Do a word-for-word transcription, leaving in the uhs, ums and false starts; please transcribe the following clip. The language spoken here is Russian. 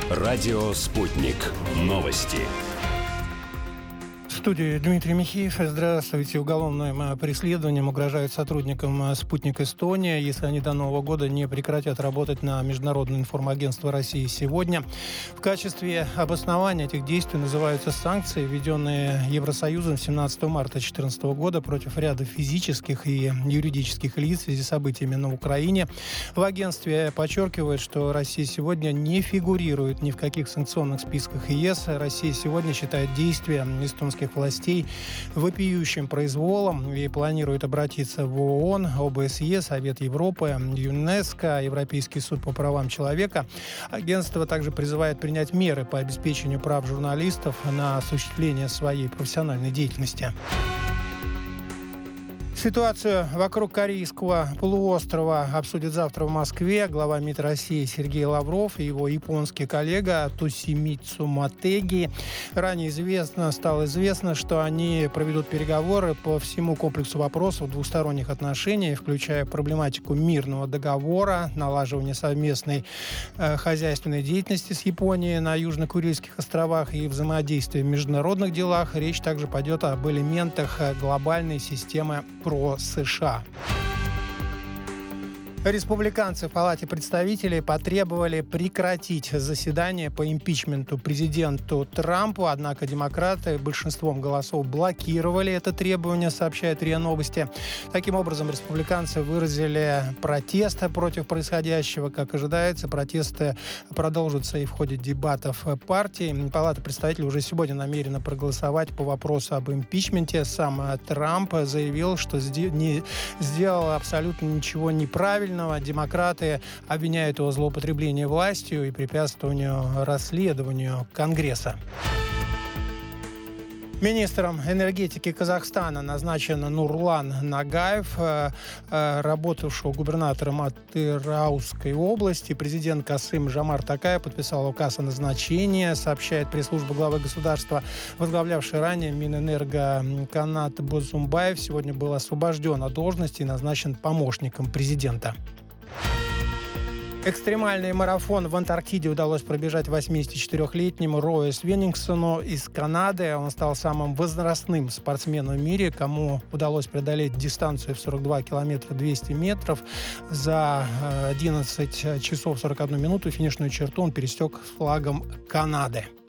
Радио «Спутник». Новости. В студии Дмитрий Михеев. Здравствуйте. Уголовным преследованием угрожают сотрудникам «Спутник Эстония», если они до Нового года не прекратят работать на Международное информагентство России сегодня. В качестве обоснования этих действий называются санкции, введенные Евросоюзом семнадцатого марта две тысячи четырнадцатого года против ряда физических и юридических лиц в связи с событиями на Украине. В агентстве подчеркивают, что Россия сегодня не фигурирует ни в каких санкционных списках ЕС. Россия сегодня считает действия эстонских властей вопиющим произволом и планирует обратиться в ООН, ОБСЕ, Совет Европы, ЮНЕСКО, Европейский суд по правам человека. Агентство также призывает принять меры по обеспечению прав журналистов на осуществление своей профессиональной деятельности. Ситуацию вокруг Корейского полуострова обсудит завтра в Москве глава МИД России Сергей Лавров и его японский коллега Тосимицу Мотеги. Ранее известно, стало известно, что они проведут переговоры по всему комплексу вопросов двусторонних отношений, включая проблематику мирного договора, налаживание совместной э, хозяйственной деятельности с Японией на Южно-Курильских островах и взаимодействие в международных делах. Речь также пойдет об элементах глобальной системы про США. Республиканцы в Палате представителей потребовали прекратить заседание по импичменту президенту Трампу, однако демократы большинством голосов блокировали это требование, сообщает РИА Новости. Таким образом, республиканцы выразили протест против происходящего. Как ожидается, протесты продолжатся и в ходе дебатов партии. Палата представителей уже сегодня намерена проголосовать по вопросу об импичменте. Сам Трамп заявил, что не сделал абсолютно ничего неправильного. Демократы обвиняют его в злоупотреблении властью и препятствованию расследованию Конгресса. Министром энергетики Казахстана назначен Нурлан Нагаев, работавшего губернатором Атырауской области. Президент Касым-Жомарт Токаев подписал указ о назначении, сообщает пресс-служба главы государства. Возглавлявший ранее Минэнерго Канат Бозумбаев сегодня был освобожден от должности и назначен помощником президента. Экстремальный марафон в Антарктиде удалось пробежать восьмидесятичетырёхлетнему Рою Свеннингсону из Канады. Он стал самым возрастным спортсменом в мире, кому удалось преодолеть дистанцию в сорок два километра двести метров. За одиннадцать часов сорок одну минуту финишную черту он пересек с флагом Канады.